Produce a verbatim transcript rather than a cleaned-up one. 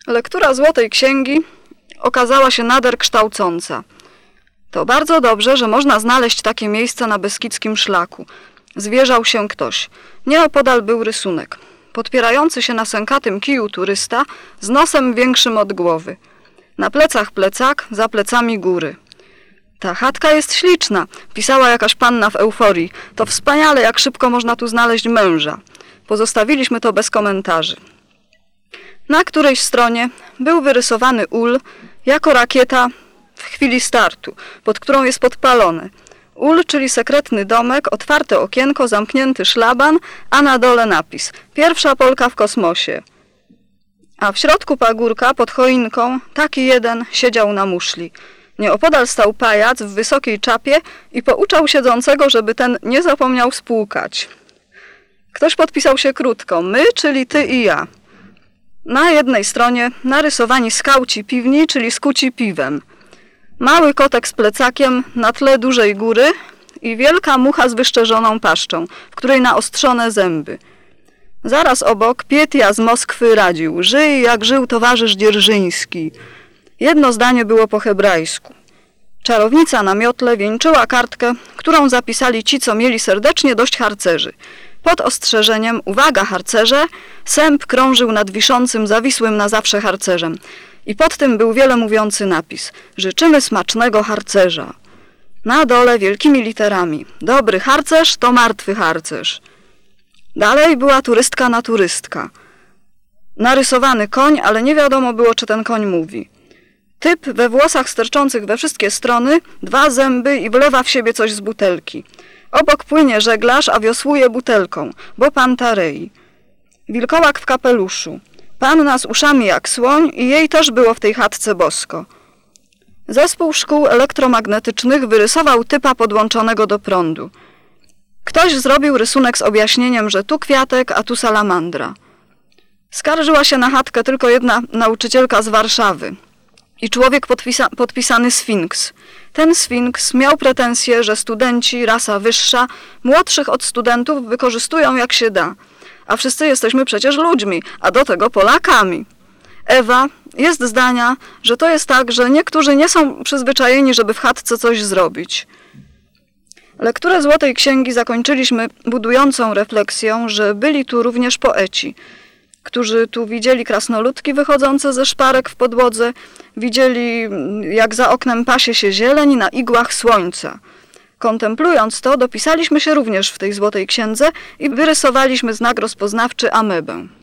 Lektura Złotej Księgi okazała się nader kształcąca. To bardzo dobrze, że można znaleźć takie miejsce na beskidzkim szlaku. Zwierzał się ktoś. Nieopodal był rysunek. Podpierający się na sękatym kiju turysta z nosem większym od głowy. Na plecach plecak, za plecami góry. Ta chatka jest śliczna, pisała jakaś panna w euforii. To wspaniale, jak szybko można tu znaleźć męża. Pozostawiliśmy to bez komentarzy. Na którejś stronie był wyrysowany ul jako rakieta w chwili startu, pod którą jest podpalone. Ul, czyli sekretny domek, otwarte okienko, zamknięty szlaban, a na dole napis: pierwsza Polka w kosmosie. A w środku pagórka, pod choinką, taki jeden siedział na muszli. Nieopodal stał pajac w wysokiej czapie i pouczał siedzącego, żeby ten nie zapomniał spłukać. Ktoś podpisał się krótko: my, czyli ty i ja. Na jednej stronie narysowani skauci piwni, czyli skuci piwem. Mały kotek z plecakiem na tle dużej góry i wielka mucha z wyszczerzoną paszczą, w której naostrzone zęby. Zaraz obok Pietia z Moskwy radził: żyj jak żył towarzysz Dzierżyński. Jedno zdanie było po hebrajsku. Czarownica na miotle wieńczyła kartkę, którą zapisali ci, co mieli serdecznie dość harcerzy. Pod ostrzeżeniem: uwaga harcerze, sęp krążył nad wiszącym, zawisłym na zawsze harcerzem. I pod tym był wiele mówiący napis: życzymy smacznego harcerza. Na dole wielkimi literami: dobry harcerz to martwy harcerz. Dalej była turystka na turystka. Narysowany koń, ale nie wiadomo było, czy ten koń mówi. Typ we włosach sterczących we wszystkie strony, dwa zęby i wlewa w siebie coś z butelki. Obok płynie żeglarz, a wiosłuje butelką, bo pan Tarei. Wilkołak w kapeluszu. Panna z uszami jak słoń i jej też było w tej chatce bosko. Zespół szkół elektromagnetycznych wyrysował typa podłączonego do prądu. Ktoś zrobił rysunek z objaśnieniem, że tu kwiatek, a tu salamandra. Skarżyła się na chatkę tylko jedna nauczycielka z Warszawy i człowiek podpisa podpisany Sfinks. Ten Sfinks miał pretensje, że studenci, rasa wyższa, młodszych od studentów wykorzystują jak się da. A wszyscy jesteśmy przecież ludźmi, a do tego Polakami. Ewa jest zdania, że to jest tak, że niektórzy nie są przyzwyczajeni, żeby w chatce coś zrobić. Lekturę Złotej Księgi zakończyliśmy budującą refleksją, że byli tu również poeci, którzy tu widzieli krasnoludki wychodzące ze szparek w podłodze, widzieli, jak za oknem pasie się zieleń na igłach słońca. Kontemplując to, dopisaliśmy się również w tej Złotej Księdze i wyrysowaliśmy znak rozpoznawczy amebę.